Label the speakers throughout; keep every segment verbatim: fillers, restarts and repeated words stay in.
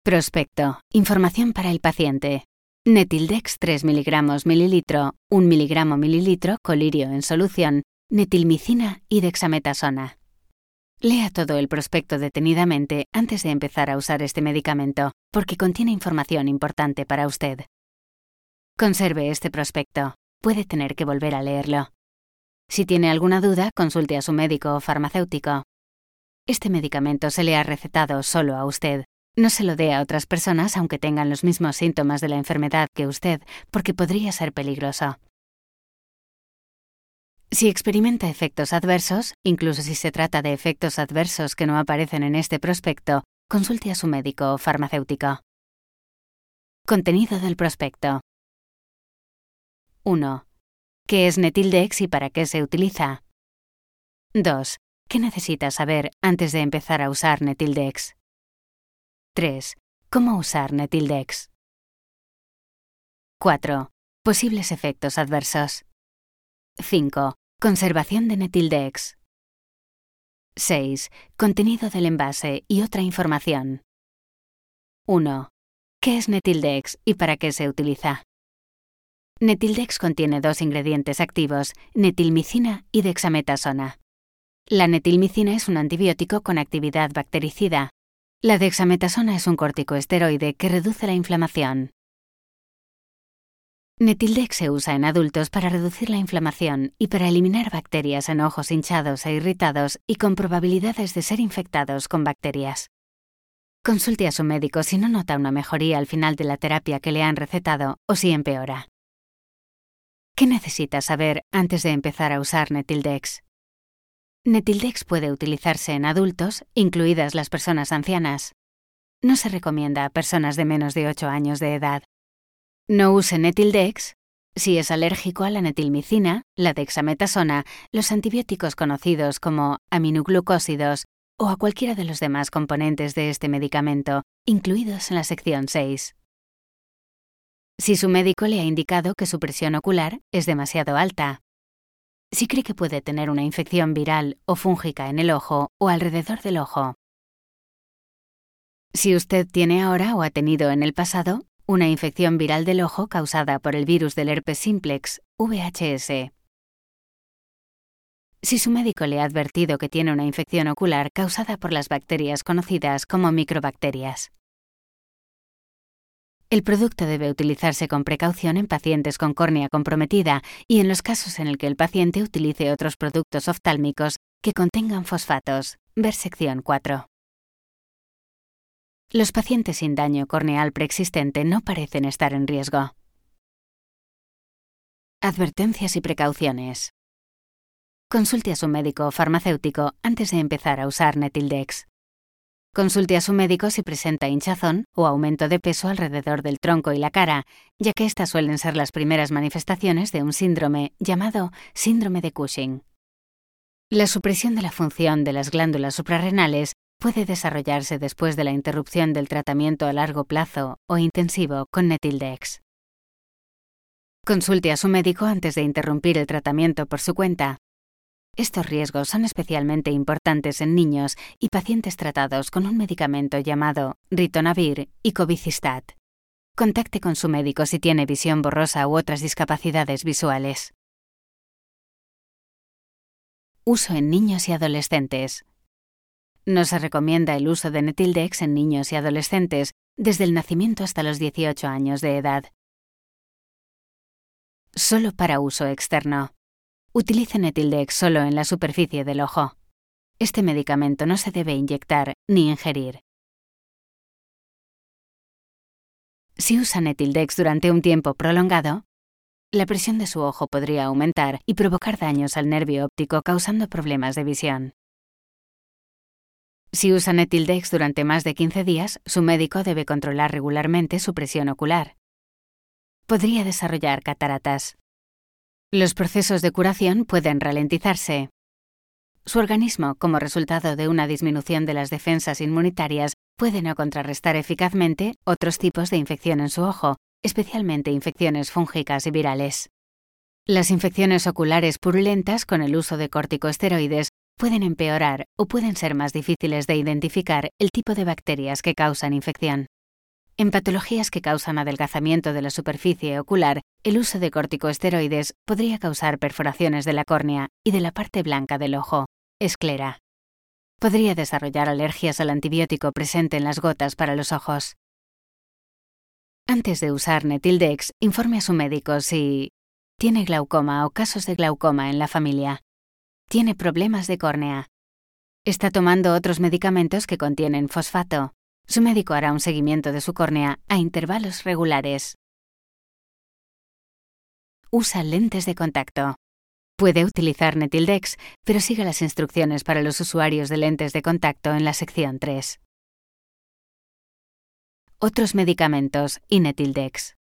Speaker 1: Prospecto. Información para el paciente. Netildex tres miligramos mililitro, un miligramo mililitro, colirio en solución, netilmicina y dexametasona. Lea todo el prospecto detenidamente antes de empezar a usar este medicamento, porque contiene información importante para usted. Conserve este prospecto. Puede tener que volver a leerlo. Si tiene alguna duda, consulte a su médico o farmacéutico. Este medicamento se le ha recetado solo a usted. No se lo dé a otras personas aunque tengan los mismos síntomas de la enfermedad que usted, porque podría ser peligroso. Si experimenta efectos adversos, incluso si se trata de efectos adversos que no aparecen en este prospecto, consulte a su médico o farmacéutico. Contenido del prospecto. uno. ¿Qué es Netildex y para qué se utiliza? dos. ¿Qué necesita saber antes de empezar a usar Netildex? tres. ¿Cómo usar Netildex? cuatro. Posibles efectos adversos. cinco. Conservación de Netildex. seis. Contenido del envase y otra información. uno. ¿Qué es Netildex y para qué se utiliza? Netildex contiene dos ingredientes activos, netilmicina y dexametasona. La netilmicina es un antibiótico con actividad bactericida. La dexametasona es un corticoesteroide que reduce la inflamación. Netildex se usa en adultos para reducir la inflamación y para eliminar bacterias en ojos hinchados e irritados y con probabilidades de ser infectados con bacterias. Consulte a su médico si no nota una mejoría al final de la terapia que le han recetado o si empeora. ¿Qué necesita saber antes de empezar a usar Netildex? Netildex puede utilizarse en adultos, incluidas las personas ancianas. No se recomienda a personas de menos de ocho años de edad. No use Netildex si es alérgico a la netilmicina, la dexametasona, los antibióticos conocidos como aminoglucósidos o a cualquiera de los demás componentes de este medicamento, incluidos en la sección seis. Si su médico le ha indicado que su presión ocular es demasiado alta. Si cree que puede tener una infección viral o fúngica en el ojo o alrededor del ojo. Si usted tiene ahora o ha tenido en el pasado una infección viral del ojo causada por el virus del herpes simplex, V H S. Si su médico le ha advertido que tiene una infección ocular causada por las bacterias conocidas como microbacterias. El producto debe utilizarse con precaución en pacientes con córnea comprometida y en los casos en el que el paciente utilice otros productos oftálmicos que contengan fosfatos. Ver sección cuatro. Los pacientes sin daño corneal preexistente no parecen estar en riesgo. Advertencias y precauciones. Consulte a su médico o farmacéutico antes de empezar a usar Netildex. Consulte a su médico si presenta hinchazón o aumento de peso alrededor del tronco y la cara, ya que estas suelen ser las primeras manifestaciones de un síndrome llamado síndrome de Cushing. La supresión de la función de las glándulas suprarrenales puede desarrollarse después de la interrupción del tratamiento a largo plazo o intensivo con Netildex. Consulte a su médico antes de interrumpir el tratamiento por su cuenta. Estos riesgos son especialmente importantes en niños y pacientes tratados con un medicamento llamado ritonavir y cobicistat. Contacte con su médico si tiene visión borrosa u otras discapacidades visuales. Uso en niños y adolescentes. No se recomienda el uso de Netildex en niños y adolescentes desde el nacimiento hasta los dieciocho años de edad. Solo para uso externo. Utilice Netildex solo en la superficie del ojo. Este medicamento no se debe inyectar ni ingerir. Si usa Netildex durante un tiempo prolongado, la presión de su ojo podría aumentar y provocar daños al nervio óptico causando problemas de visión. Si usa Netildex durante más de quince días, su médico debe controlar regularmente su presión ocular. Podría desarrollar cataratas. Los procesos de curación pueden ralentizarse. Su organismo, como resultado de una disminución de las defensas inmunitarias, puede no contrarrestar eficazmente otros tipos de infección en su ojo, especialmente infecciones fúngicas y virales. Las infecciones oculares purulentas con el uso de corticosteroides pueden empeorar o pueden ser más difíciles de identificar el tipo de bacterias que causan infección. En patologías que causan adelgazamiento de la superficie ocular, el uso de corticosteroides podría causar perforaciones de la córnea y de la parte blanca del ojo, esclera. Podría desarrollar alergias al antibiótico presente en las gotas para los ojos. Antes de usar Netildex, informe a su médico si tiene glaucoma o casos de glaucoma en la familia. Tiene problemas de córnea. Está tomando otros medicamentos que contienen fosfato. Su médico hará un seguimiento de su córnea a intervalos regulares. Usa lentes de contacto. Puede utilizar Netildex, pero siga las instrucciones para los usuarios de lentes de contacto en la sección tres. Otros medicamentos y Netildex.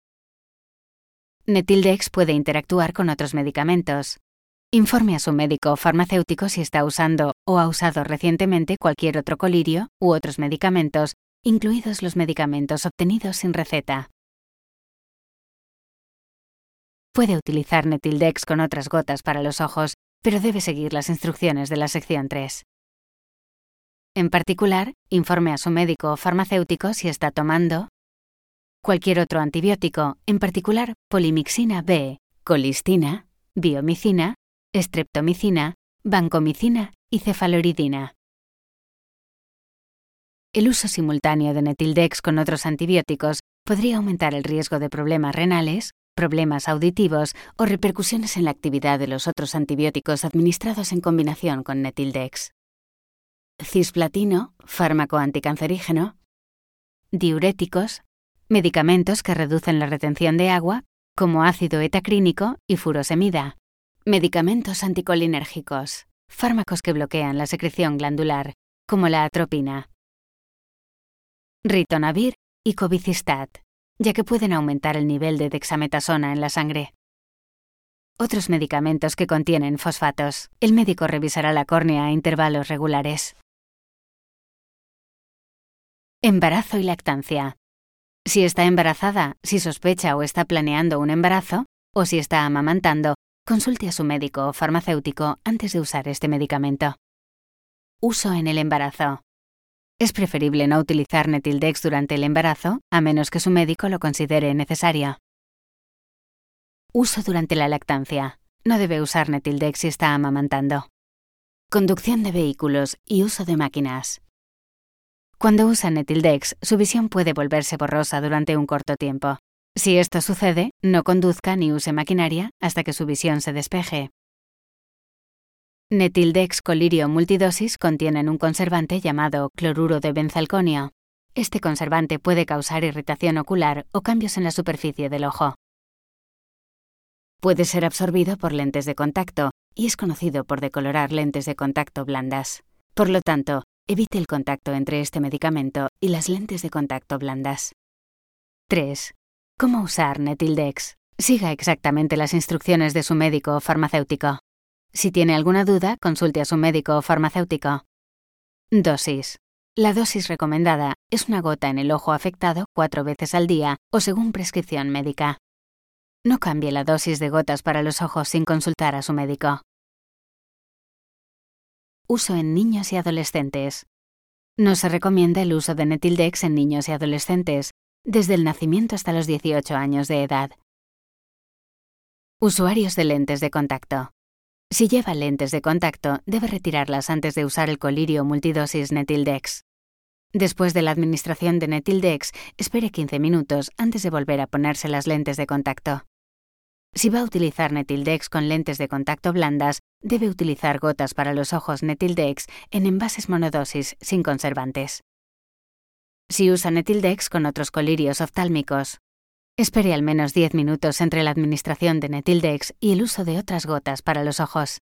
Speaker 1: Netildex puede interactuar con otros medicamentos. Informe a su médico o farmacéutico si está usando o ha usado recientemente cualquier otro colirio u otros medicamentos, incluidos los medicamentos obtenidos sin receta. Puede utilizar Netildex con otras gotas para los ojos, pero debe seguir las instrucciones de la sección tres. En particular, informe a su médico o farmacéutico si está tomando cualquier otro antibiótico, en particular polimixina B, colistina, biomicina, streptomicina, vancomicina y cefaloridina. El uso simultáneo de Netildex con otros antibióticos podría aumentar el riesgo de problemas renales, problemas auditivos o repercusiones en la actividad de los otros antibióticos administrados en combinación con Netildex. Cisplatino, fármaco anticancerígeno, diuréticos, medicamentos que reducen la retención de agua, como ácido etacrínico y furosemida, medicamentos anticolinérgicos, fármacos que bloquean la secreción glandular, como la atropina, ritonavir y cobicistat, ya que pueden aumentar el nivel de dexametasona en la sangre. Otros medicamentos que contienen fosfatos. El médico revisará la córnea a intervalos regulares. Embarazo y lactancia. Si está embarazada, si sospecha o está planeando un embarazo, o si está amamantando, consulte a su médico o farmacéutico antes de usar este medicamento. Uso en el embarazo. Es preferible no utilizar Netildex durante el embarazo, a menos que su médico lo considere necesario. Uso durante la lactancia. No debe usar Netildex si está amamantando. Conducción de vehículos y uso de máquinas. Cuando usa Netildex, su visión puede volverse borrosa durante un corto tiempo. Si esto sucede, no conduzca ni use maquinaria hasta que su visión se despeje. Netildex colirio multidosis contienen un conservante llamado cloruro de benzalconio. Este conservante puede causar irritación ocular o cambios en la superficie del ojo. Puede ser absorbido por lentes de contacto y es conocido por decolorar lentes de contacto blandas. Por lo tanto, evite el contacto entre este medicamento y las lentes de contacto blandas. tres. ¿Cómo usar Netildex? Siga exactamente las instrucciones de su médico o farmacéutico. Si tiene alguna duda, consulte a su médico o farmacéutico. Dosis. La dosis recomendada es una gota en el ojo afectado cuatro veces al día o según prescripción médica. No cambie la dosis de gotas para los ojos sin consultar a su médico. Uso en niños y adolescentes. No se recomienda el uso de Netildex en niños y adolescentes, desde el nacimiento hasta los dieciocho años de edad. Usuarios de lentes de contacto. Si lleva lentes de contacto, debe retirarlas antes de usar el colirio multidosis Netildex. Después de la administración de Netildex, espere quince minutos antes de volver a ponerse las lentes de contacto. Si va a utilizar Netildex con lentes de contacto blandas, debe utilizar gotas para los ojos Netildex en envases monodosis sin conservantes. Si usa Netildex con otros colirios oftálmicos, espere al menos diez minutos entre la administración de Netildex y el uso de otras gotas para los ojos.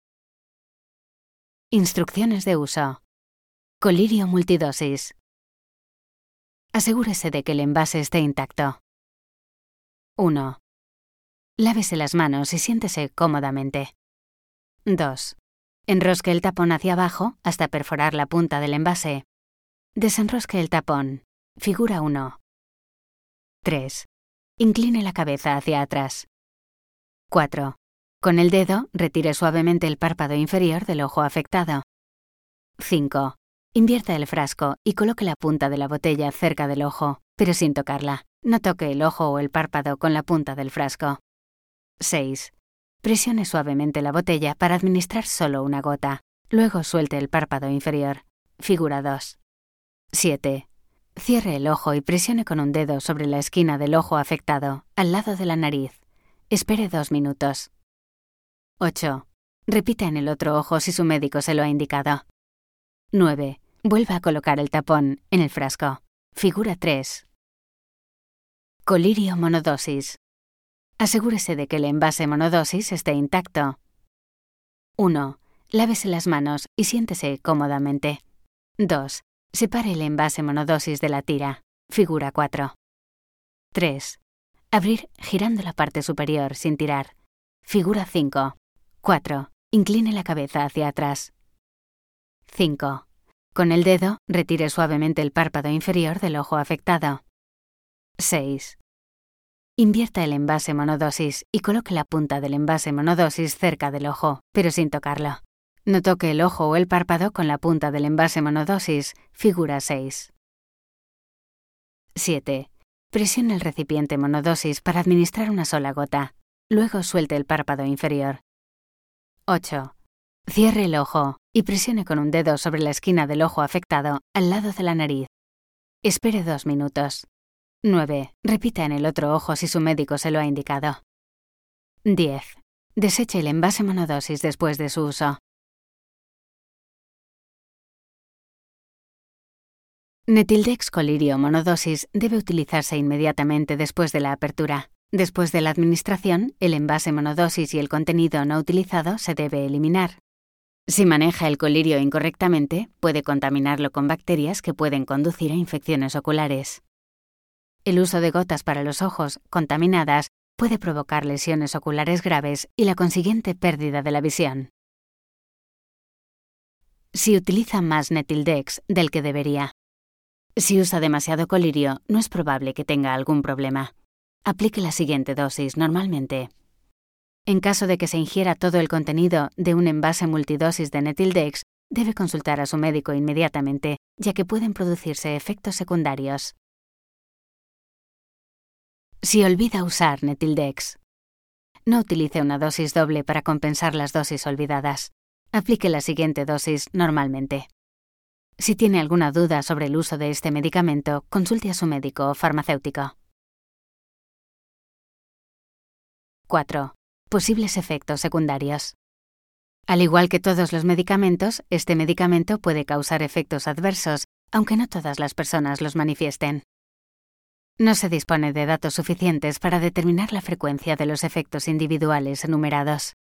Speaker 1: Instrucciones de uso. Colirio multidosis. Asegúrese de que el envase esté intacto. uno. Lávese las manos y siéntese cómodamente. dos. Enrosque el tapón hacia abajo hasta perforar la punta del envase. Desenrosque el tapón. Figura uno. tres. Incline la cabeza hacia atrás. cuatro. Con el dedo, retire suavemente el párpado inferior del ojo afectado. cinco. Invierta el frasco y coloque la punta de la botella cerca del ojo, pero sin tocarla. No toque el ojo o el párpado con la punta del frasco. seis. Presione suavemente la botella para administrar solo una gota. Luego suelte el párpado inferior. Figura dos. siete. Cierre el ojo y presione con un dedo sobre la esquina del ojo afectado, al lado de la nariz. Espere dos minutos. ocho. Repita en el otro ojo si su médico se lo ha indicado. nueve. Vuelva a colocar el tapón en el frasco. Figura tres. Colirio monodosis. Asegúrese de que el envase monodosis esté intacto. uno. Lávese las manos y siéntese cómodamente. dos. Separe el envase monodosis de la tira. Figura cuatro. tres. Abrir girando la parte superior sin tirar. Figura cinco. cuatro. Incline la cabeza hacia atrás. cinco. Con el dedo, retire suavemente el párpado inferior del ojo afectado. seis. Invierta el envase monodosis y coloque la punta del envase monodosis cerca del ojo, pero sin tocarlo. No toque el ojo o el párpado con la punta del envase monodosis, figura seis. siete. Presione el recipiente monodosis para administrar una sola gota. Luego suelte el párpado inferior. ocho. Cierre el ojo y presione con un dedo sobre la esquina del ojo afectado, al lado de la nariz. Espere dos minutos. nueve. Repita en el otro ojo si su médico se lo ha indicado. diez. Deseche el envase monodosis después de su uso. Netildex Colirio monodosis debe utilizarse inmediatamente después de la apertura. Después de la administración, el envase monodosis y el contenido no utilizado se debe eliminar. Si maneja el colirio incorrectamente, puede contaminarlo con bacterias que pueden conducir a infecciones oculares. El uso de gotas para los ojos contaminadas puede provocar lesiones oculares graves y la consiguiente pérdida de la visión. Si utiliza más Netildex del que debería. Si usa demasiado colirio, no es probable que tenga algún problema. Aplique la siguiente dosis normalmente. En caso de que se ingiera todo el contenido de un envase multidosis de Netildex, debe consultar a su médico inmediatamente, ya que pueden producirse efectos secundarios. Si olvida usar Netildex. No utilice una dosis doble para compensar las dosis olvidadas. Aplique la siguiente dosis normalmente. Si tiene alguna duda sobre el uso de este medicamento, consulte a su médico o farmacéutico. cuatro. Posibles efectos secundarios. Al igual que todos los medicamentos, este medicamento puede causar efectos adversos, aunque no todas las personas los manifiesten. No se dispone de datos suficientes para determinar la frecuencia de los efectos individuales enumerados.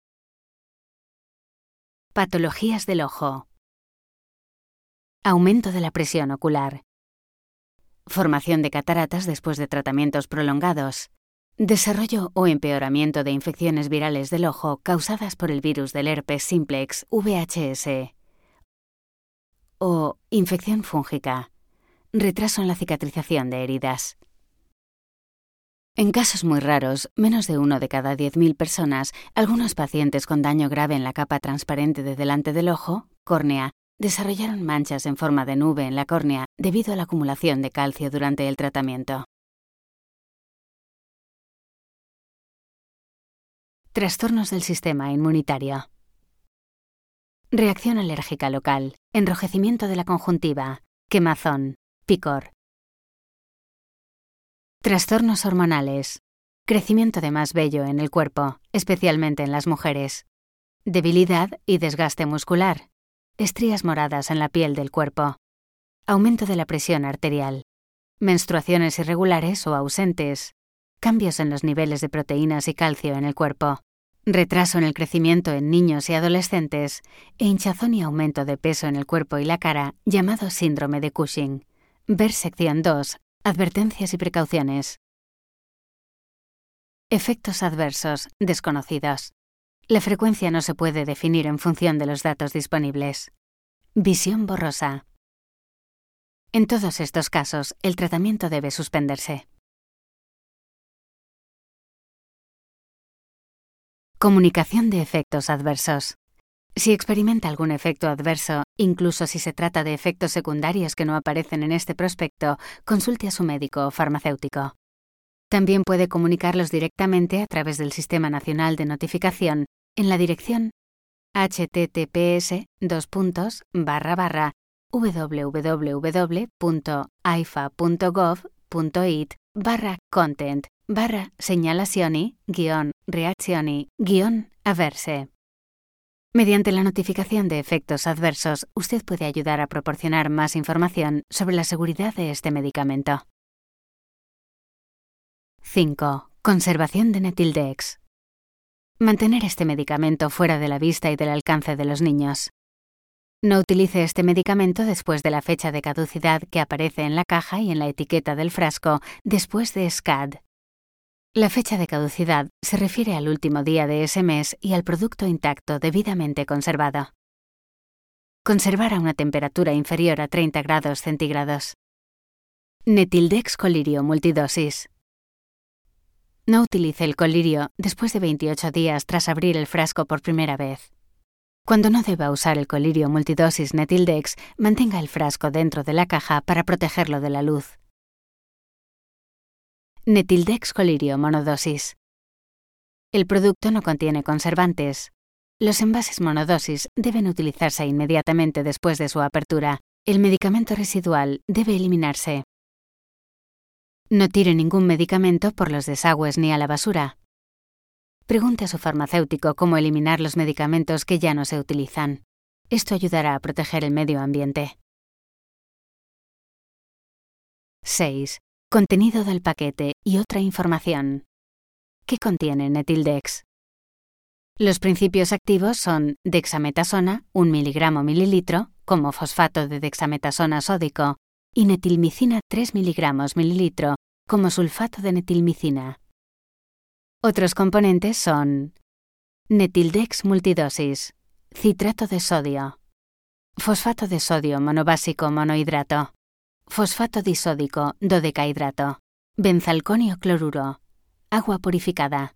Speaker 1: Patologías del ojo. Aumento de la presión ocular. Formación de cataratas después de tratamientos prolongados. Desarrollo o empeoramiento de infecciones virales del ojo causadas por el virus del herpes simplex V H S. O infección fúngica. Retraso en la cicatrización de heridas. En casos muy raros, menos de uno de cada diez mil personas, algunos pacientes con daño grave en la capa transparente de delante del ojo, córnea, desarrollaron manchas en forma de nube en la córnea debido a la acumulación de calcio durante el tratamiento. Trastornos del sistema inmunitario. Reacción alérgica local, enrojecimiento de la conjuntiva, quemazón, picor. Trastornos hormonales. Crecimiento de más vello en el cuerpo, especialmente en las mujeres. Debilidad y desgaste muscular. Estrías moradas en la piel del cuerpo. Aumento de la presión arterial. Menstruaciones irregulares o ausentes. Cambios en los niveles de proteínas y calcio en el cuerpo. Retraso en el crecimiento en niños y adolescentes. E hinchazón y aumento de peso en el cuerpo y la cara, llamado síndrome de Cushing. Ver sección dos. Advertencias y precauciones. Efectos adversos desconocidos. La frecuencia no se puede definir en función de los datos disponibles. Visión borrosa. En todos estos casos, el tratamiento debe suspenderse. Comunicación de efectos adversos. Si experimenta algún efecto adverso, incluso si se trata de efectos secundarios que no aparecen en este prospecto, consulte a su médico o farmacéutico. También puede comunicarlos directamente a través del Sistema Nacional de Notificación en la dirección https dos puntos barra barra www.aifa.gov.it barra content barra segnalazioni guión reazioni guión avverse. Mediante la notificación de efectos adversos, usted puede ayudar a proporcionar más información sobre la seguridad de este medicamento. cinco. Conservación de Netildex. Mantener este medicamento fuera de la vista y del alcance de los niños. No utilice este medicamento después de la fecha de caducidad que aparece en la caja y en la etiqueta del frasco después de S C A D. La fecha de caducidad se refiere al último día de ese mes y al producto intacto debidamente conservado. Conservar a una temperatura inferior a treinta grados centígrados. Netildex Colirio multidosis. No utilice el colirio después de veintiocho días tras abrir el frasco por primera vez. Cuando no deba usar el colirio multidosis Netildex, mantenga el frasco dentro de la caja para protegerlo de la luz. Netildex Colirio monodosis. El producto no contiene conservantes. Los envases monodosis deben utilizarse inmediatamente después de su apertura. El medicamento residual debe eliminarse. No tire ningún medicamento por los desagües ni a la basura. Pregunte a su farmacéutico cómo eliminar los medicamentos que ya no se utilizan. Esto ayudará a proteger el medio ambiente. seis. Contenido del paquete y otra información. ¿Qué contiene Netildex? Los principios activos son dexametasona, un miligramo mililitro, como fosfato de dexametasona sódico, y netilmicina tres miligramos mililitro, como sulfato de netilmicina. Otros componentes son Netildex multidosis, citrato de sodio, fosfato de sodio monobásico monohidrato, fosfato disódico dodecahidrato, benzalconio cloruro, agua purificada.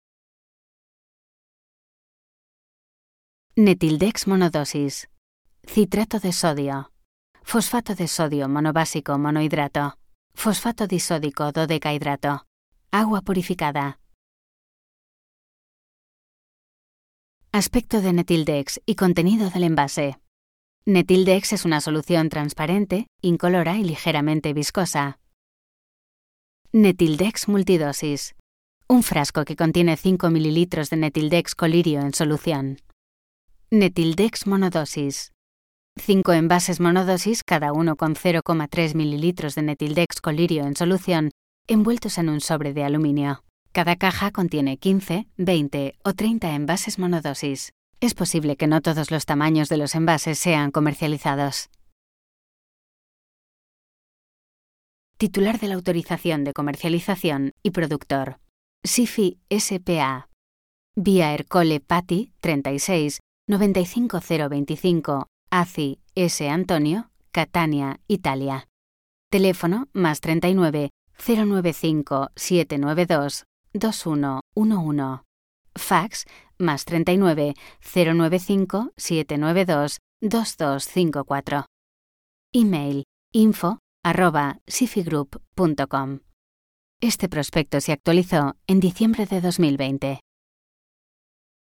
Speaker 1: Netildex monodosis, citrato de sodio, fosfato de sodio monobásico monohidrato, fosfato disódico dodecahidrato, agua purificada. Aspecto de Netildex y contenido del envase. Netildex es una solución transparente, incolora y ligeramente viscosa. Netildex multidosis. Un frasco que contiene cinco mililitros de Netildex Colirio en solución. Netildex monodosis. cinco envases monodosis, cada uno con cero coma tres mililitros de Netildex Colirio en solución, envueltos en un sobre de aluminio. Cada caja contiene quince, veinte o treinta envases monodosis. Es posible que no todos los tamaños de los envases sean comercializados. Titular de la autorización de comercialización y productor. SIFI S P A. Vía Ercole Patti treinta y seis, noventa y cinco mil veinticinco, A C I S Antonio, Catania, Italia. Teléfono más treinta y nueve, cero noventa y cinco, setecientos noventa y dos, veintiuno once. Fax más treinta y nueve, cero noventa y cinco, setecientos noventa y dos, veintidós cincuenta y cuatro. Email info arroba sifigroup punto com. Este prospecto se actualizó en diciembre de dos mil veinte.